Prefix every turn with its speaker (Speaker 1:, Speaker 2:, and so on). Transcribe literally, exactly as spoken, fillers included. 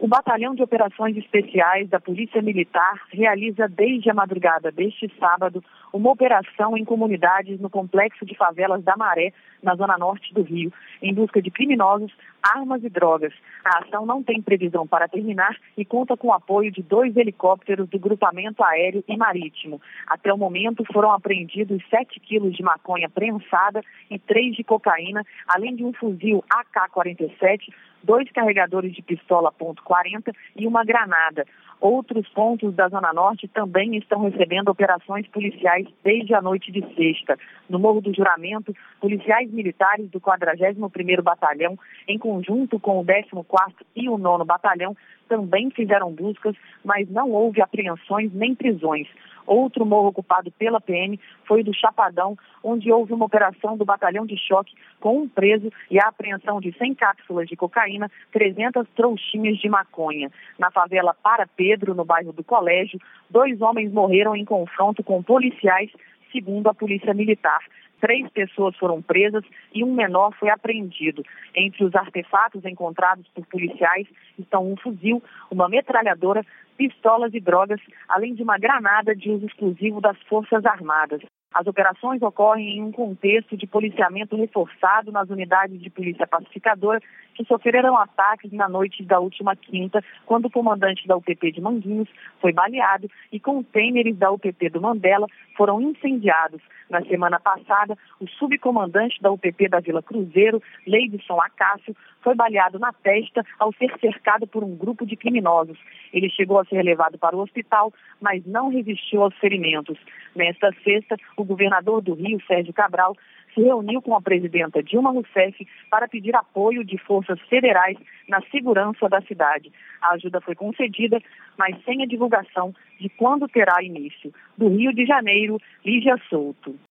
Speaker 1: O Batalhão de Operações Especiais da Polícia Militar realiza desde a madrugada deste sábado uma operação em comunidades no complexo de favelas da Maré, na zona norte do Rio, em busca de criminosos, armas e drogas. A ação não tem previsão para terminar e conta com o apoio de dois helicópteros do Grupamento Aéreo e Marítimo. Até o momento foram apreendidos sete quilos de maconha prensada e três de cocaína, além de um fuzil A K quarenta e sete, dois carregadores de pistola ponto quarenta e uma granada. Outros pontos da Zona Norte também estão recebendo operações policiais desde a noite de sexta. No Morro do Juramento, policiais militares do quadragésimo primeiro Batalhão, em conjunto com o décimo quarto e o nono Batalhão, também fizeram buscas, mas não houve apreensões nem prisões. Outro morro ocupado pela P M foi o do Chapadão, onde houve uma operação do batalhão de choque com um preso e a apreensão de cem cápsulas de cocaína, trezentas trouxinhas de maconha. Na favela Para Pedro, no bairro do Colégio, dois homens morreram em confronto com policiais, segundo a Polícia Militar. Três pessoas foram presas e um menor foi apreendido. Entre os artefatos encontrados por policiais estão um fuzil, uma metralhadora, pistolas e drogas, além de uma granada de uso exclusivo das Forças Armadas. As operações ocorrem em um contexto de policiamento reforçado nas unidades de polícia pacificadora que sofreram ataques na noite da última quinta, quando o comandante da U P P de Manguinhos foi baleado e contêineres da U P P do Mandela foram incendiados. Na semana passada, o subcomandante da U P P da Vila Cruzeiro, Leidson Acácio, foi baleado na testa ao ser cercado por um grupo de criminosos. Ele chegou a ser levado para o hospital, mas não resistiu aos ferimentos. Nesta sexta, o governador do Rio, Sérgio Cabral, se reuniu com a presidenta Dilma Rousseff para pedir apoio de forças federais na segurança da cidade. A ajuda foi concedida, mas sem a divulgação de quando terá início. Do Rio de Janeiro, Lígia Souto.